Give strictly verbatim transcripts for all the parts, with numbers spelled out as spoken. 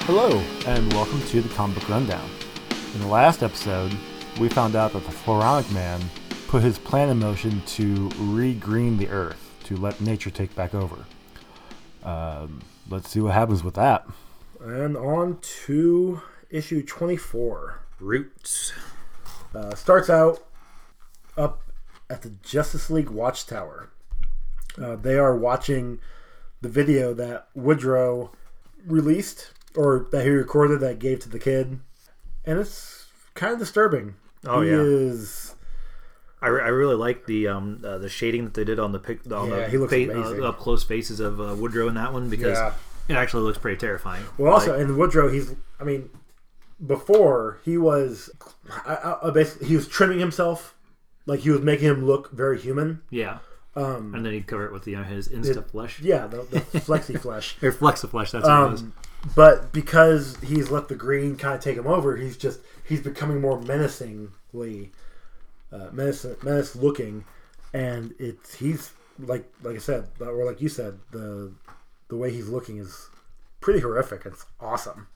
Hello, and welcome to the Comic Book Rundown. In the last episode, we found out that the Floronic Man put his plan in motion to re-green the Earth, to let nature take back over. Um, let's see what happens with that. And on to issue twenty-four. Roots. Uh, starts out up at the Justice League Watchtower. Uh, they are watching the video that Woodrow released, or that he recorded that gave to the kid. And it's kind of disturbing. Oh, he yeah. is... I, re- I really like the um uh, the shading that they did on the pic on Yeah, the he looks fa- amazing. uh, up close faces of uh, Woodrow in that one, because Yeah. it actually looks pretty terrifying. Well, also, Like, and Woodrow, he's... I mean, before, he was... I, I, basically, he was trimming himself. Like, he was making him look very human. yeah, Um, and then he'd cover it with you know his Insta it- flesh yeah, the, the flexi flesh. or Flexa flesh. That's what it was. Um, but because he's let the green kind of take him over, he's just he's becoming more menacingly uh, menace menace looking, and it's he's like like I said, or like you said, the the way he's looking is pretty horrific. It's awesome.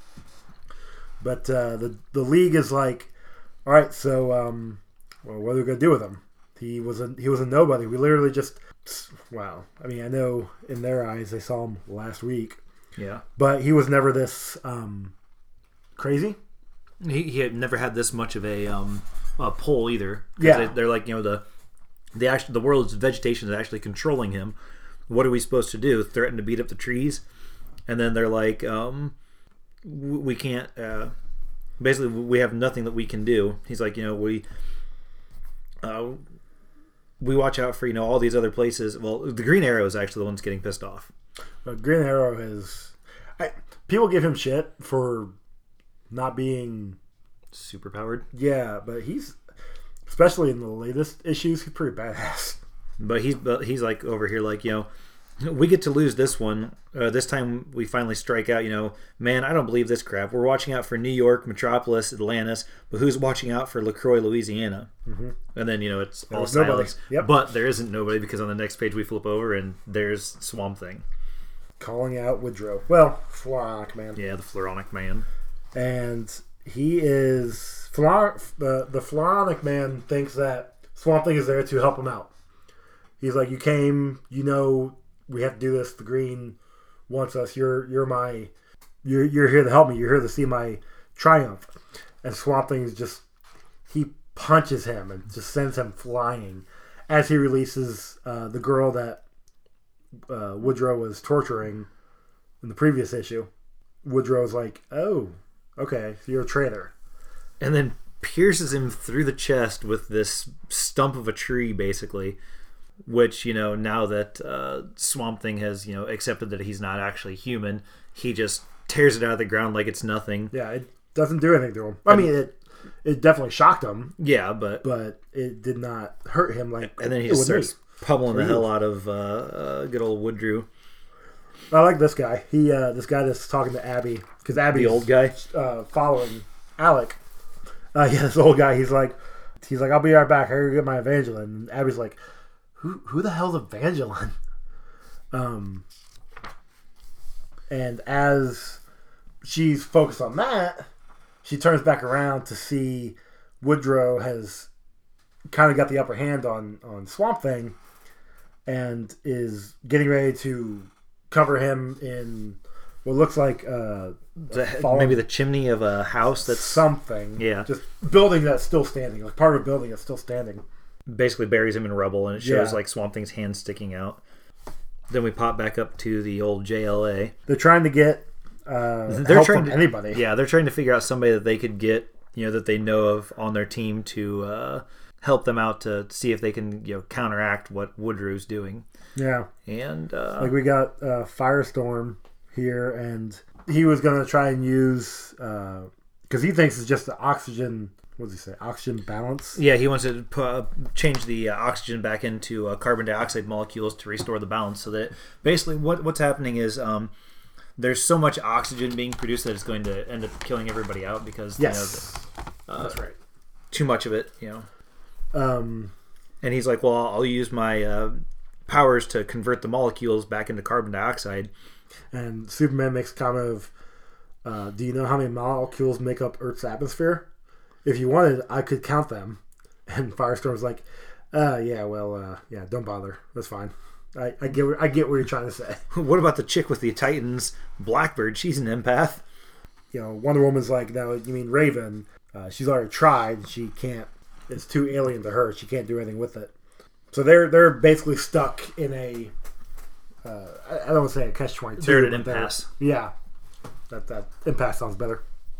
But uh, the the league is like, all right, so um, well, what are we gonna do with him? He was a he was a nobody. We literally just wow. I mean, I know in their eyes they saw him last week. Yeah, But he was never this um, crazy. he he had never had this much of a um a pull either. 'Cause Yeah. they, they're like you know the the actual the world's vegetation is actually controlling him. What are we supposed to do? Threaten to beat up the trees? And then they're like, um, w- we can't. Uh, basically, we have nothing that we can do. He's like, you know, we. Uh, we watch out for you know all these other places. Well, the Green Arrow is actually the one that's getting pissed off. But Green Arrow has... I, people give him shit for not being... Super powered, Yeah, but he's... Especially in the latest issues, he's pretty badass. but he's but he's like over here like you know, we get to lose this one. Uh, this time we finally strike out. You know, man, I don't believe this crap. We're watching out for New York, Metropolis, Atlantis, but who's watching out for LaCroix, Louisiana? Mm-hmm. And then you know it's all was nobody. silence. Yep. But there isn't nobody, because on the next page we flip over and there's Swamp Thing. Calling out Woodrow. Well, Floronic Man. Yeah, the Floronic Man. And he is... Flor, the, the Floronic Man thinks that Swamp Thing is there to help him out. He's like, you came, you know, we have to do this. The Green wants us. You're you're my, you're you're here to help me. You're here to see my triumph. And Swamp Thing is just, he punches him and just sends him flying as he releases uh, the girl that uh, Woodrow was torturing in the previous issue. Woodrow's like, oh, okay, so you're a traitor. And then pierces him through the chest with this stump of a tree, basically. Which, you know, now that uh, Swamp Thing has, you know, accepted that he's not actually human, he just tears it out of the ground like it's nothing. Yeah, it doesn't do anything to him. I mean, it it definitely shocked him, Yeah, but... but it did not hurt him like And then he it just would starts pummeling the Please. hell out of uh, uh, good old Woodrow. me. I like this guy. He uh, this guy that's talking to Abby, because Abby's The old guy. uh, following Alec. Uh, yeah, this old guy. He's like, he's like, I'll be right back. I gotta get my Evangeline. And Abby's like, who who the hell's Evangeline? Um, and as she's focused on that, she turns back around to see Woodrow has kind of got the upper hand on, on Swamp Thing and is getting ready to cover him in what looks like uh, The- fallen- maybe the chimney of a house that's something. Yeah. Just building that's still standing. Like part of a building that's still standing. basically buries him in rubble, and it shows Yeah. like Swamp Thing's hand sticking out. Then we pop back up to the old J L A. They're trying to get uh, They're help trying from to, anybody. Yeah, they're trying to figure out somebody that they could get, you know, that they know of on their team to uh, help them out to see if they can, you know, counteract what Woodrow's doing. Yeah. And uh, Like we got uh, Firestorm here, and he was going to try and use because he thinks it's just the oxygen. What does he say? Oxygen balance. yeah, he wants to pu- uh, change the uh, oxygen back into uh, carbon dioxide molecules to restore the balance. So that basically, what what's happening is um, there's so much oxygen being produced that it's going to end up killing everybody out because Yes, you know, the, uh, that's right. too much of it, you know. Um, And he's like, well, I'll use my uh, powers to convert the molecules back into carbon dioxide. and Superman makes a comment of, Uh, do you know how many molecules make up Earth's atmosphere? If you wanted, I could count them. And Firestorm's like, uh, yeah, well, uh, yeah, don't bother. That's fine. I, I get what, I get what you're trying to say. What about the chick with the Titans, Blackbird? She's an empath. You know, Wonder Woman's like, no, you mean Raven? Uh, she's already tried. She can't. It's too alien to her. She can't do anything with it. So they're they're basically stuck in a. Uh, I, I don't want to say a catch twenty-two. They're at an impasse. Yeah, that that impasse sounds better.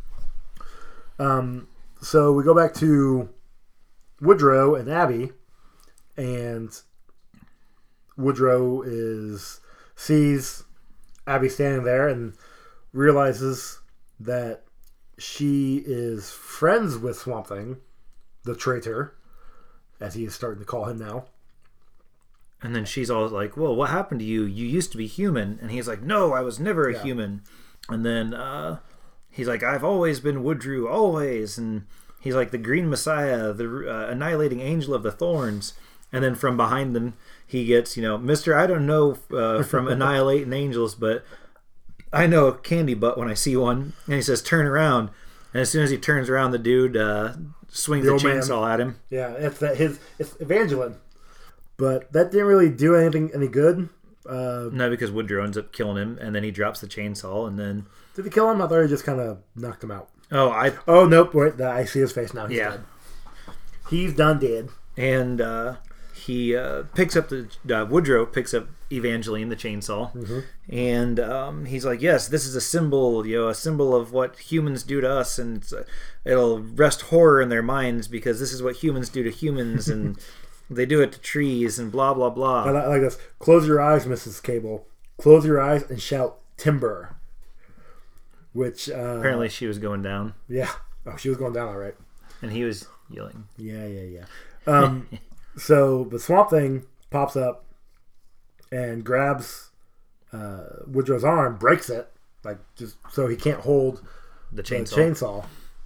Um. So we go back to Woodrow and Abby, and Woodrow is sees Abby standing there and realizes that she is friends with Swamp Thing, the traitor, as he is starting to call him now. And then she's all like, well, what happened to you? You used to be human. And he's like, no, I was never a Yeah. human. And then uh, he's like, I've always been Woodrow, always. And he's like, the Green Messiah, the uh, annihilating angel of the thorns. And then from behind them, he gets, you know, Mister I don't know uh, from annihilating angels, but I know a candy butt when I see one. And he says, turn around. And as soon as he turns around, the dude uh, swings The the old man. chainsaw at him. Yeah, it's that his it's Evangeline, but that didn't really do anything any good. Uh, No, because Woodrow ends up killing him, and then he drops the chainsaw, and then... did he kill him? I thought he just kind of knocked him out. Oh, I... Oh nope! Wait, I see his face now. He's Yeah. dead. He's done dead. And uh, he uh, picks up the... Uh, Woodrow picks up Evangeline, the chainsaw, Mm-hmm. and um, he's like, yes, this is a symbol, you know, a symbol of what humans do to us, and it's, uh, it'll rest horror in their minds, because this is what humans do to humans, and... They do it to trees and blah, blah, blah. I like this. Close your eyes, Missus Cable. Close your eyes and shout timber. Which uh, Apparently she was going down, yeah. Oh, she was going down all right. and he was yelling. Yeah, yeah, yeah. Um, so the Swamp Thing pops up and grabs uh, Woodrow's arm, breaks it, like just so he can't hold The the chainsaw. chainsaw.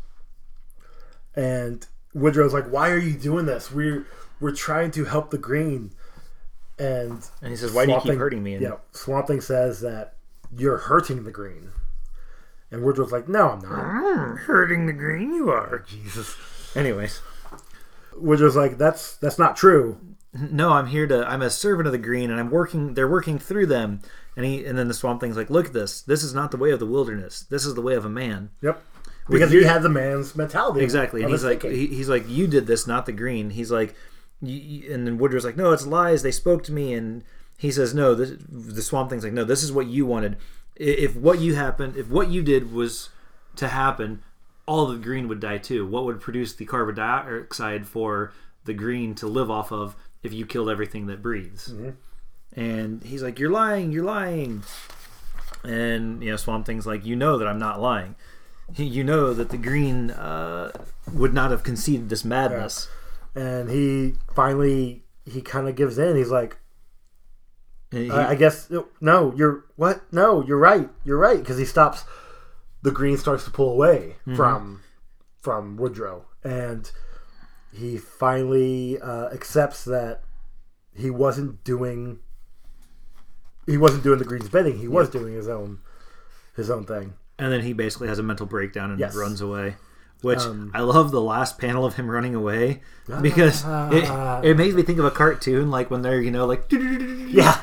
And Woodrow's like, "Why are you doing this? We're we're trying to help the Green." And And he says, why do you Swamp keep Thing- hurting me? And Yeah, Swamp Thing says that you're hurting the Green. And Woodrow's like, "No, I'm not." "Mm, hurting the Green you are. Jesus. Anyways. Woodrow's like, "That's that's not true." No, I'm here to. I'm a servant of the Green, and I'm working. They're working through them, and he. And then the Swamp Thing's like, "Look at this. This is not the way of the wilderness. This is the way of a man." Yep. With Because your- he had the man's mentality. Exactly. And of he's his like, thinking. he, he's like, you did this, not the Green. He's like, you, you- and then Woodrow's like, no, it's lies. They spoke to me, and he says, no. This, the Swamp Thing's like, no, this is what you wanted. I- If what you happened, if what you did was to happen, all of the Green would die too. What would produce the carbon dioxide for the Green to live off of if you killed everything that breathes? Mm-hmm. And he's like, you're lying, you're lying. And, you know, Swamp Thing's like, you know that I'm not lying. He- You know that the Green uh, would not have conceded this madness. And he finally, he kind of gives in. He's like, And he- I I guess, no, you're, what? No, you're right. You're right. Because he stops, the Green starts to pull away Mm-hmm. from from Woodrow. And he finally uh, accepts that he wasn't doing, he wasn't doing the Green's bidding. He was doing his own, his own thing. and then he basically has a mental breakdown and Yes. runs away. Which Um, I love the last panel of him running away because it, it makes me think of a cartoon, like when they're, you know, like, Yeah.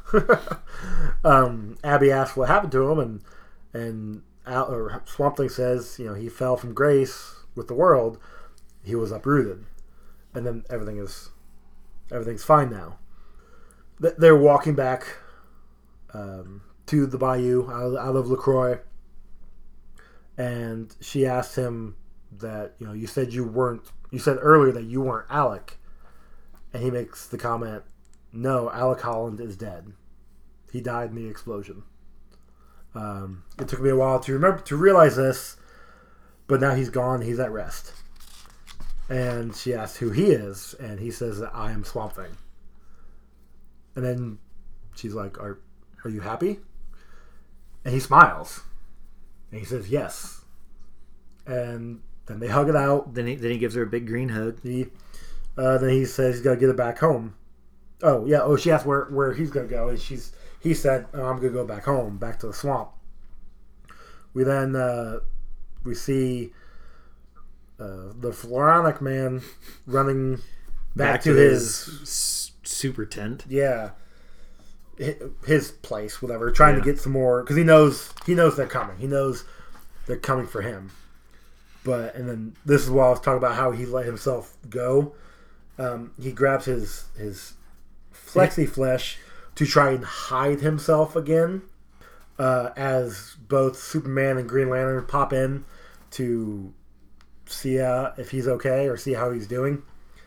um, Abby asks what happened to him, and and Al, or Swamp Thing says, you know, he fell from grace with the world. He was uprooted, and then everything is everything's fine now. Th- They're walking back um, to the bayou out of, out of LaCroix, and she asks him that, you know, you said you weren't. You said earlier that you weren't Alec, and he makes the comment, "No, Alec Holland is dead. He died in the explosion." Um, it took me a while to remember to realize this, but now he's gone. He's at rest. And she asks who he is, and he says that I am Swamp Thing. And then she's like, "Are are you happy?" And he smiles, and he says, "Yes." And then they hug it out. then he, then he gives her a big green hug. He, uh, then he says he's got to get it back home. Oh yeah. Oh, she asked where, where he's gonna go, and she's he said, oh, "I'm gonna go back home, back to the swamp," We then uh, we see uh, the Floronic Man running back, back to, to his, his super tent. Yeah, his place, whatever. Trying yeah. to get some more because he knows he knows they're coming. He knows they're coming for him. But and then this is why I was talking about how he let himself go. Um, he grabs his his flexi flesh to try and hide himself again. Uh, as both Superman and Green Lantern pop in to see uh, if he's okay or see how he's doing,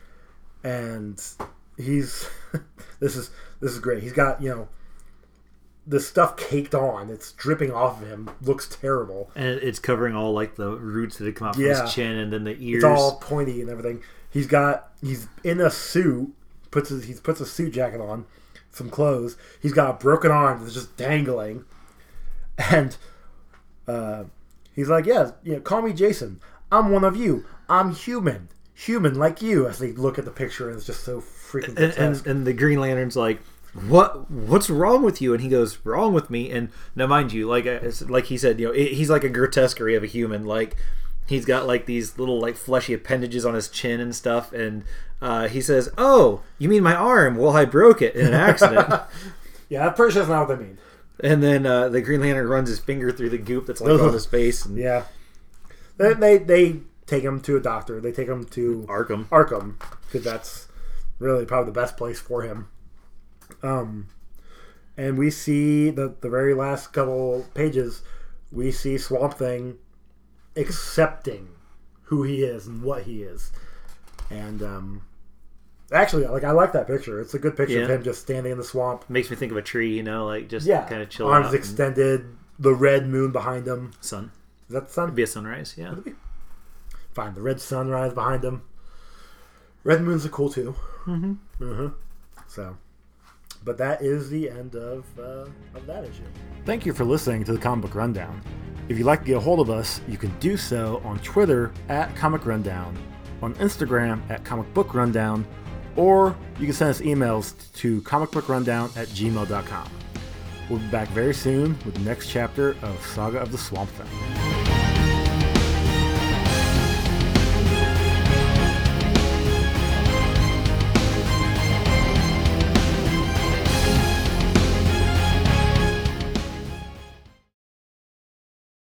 and he's this is this is great. He's got you know the stuff caked on. It's dripping off of him. Looks terrible, and it's covering all like the roots that had come out from yeah. his chin and then the ears. It's all pointy and everything. He's got he's in a suit. Puts his, he puts a suit jacket on, some clothes. He's got a broken arm that's just dangling. And uh, he's like, yeah, you know, call me Jason. I'm one of you. I'm human. Human like you. As they look at the picture, and it's just so freaking and, and, and the Green Lantern's like, what? What's wrong with you? And he goes, wrong with me? And now, mind you, like like he said, you know, he's like a grotesquerie of a human. Like, he's got like these little like fleshy appendages on his chin and stuff. And uh, he says, oh, you mean my arm? Well, I broke it in an accident. Yeah, I'm pretty sure that's not what they mean. And then uh, the Green Lantern runs his finger through the goop that's like on his face. And yeah. They, they they take him to a doctor. They take him to Arkham. Arkham, because that's really probably the best place for him. Um, and we see the the very last couple pages, we see Swamp Thing accepting who he is and what he is. And um, actually, like I like that picture. It's a good picture yeah. of him just standing in the swamp. Makes me think of a tree, you know, like just yeah. kind of chilling Arms out. extended, the red moon behind him. Sun. Is that the sun? It'd be a sunrise, yeah. Be? Fine, the red sunrise behind him. Red moons are cool too. Mm-hmm. Mm-hmm. So, but that is the end of uh, of that issue. Thank you for listening to the Comic Book Rundown. If you'd like to get a hold of us, you can do so on Twitter at Comic Rundown, on Instagram at Comic Book Rundown, or you can send us emails to comicbookrundown at gmail dot com. We'll be back very soon with the next chapter of Saga of the Swamp Thing.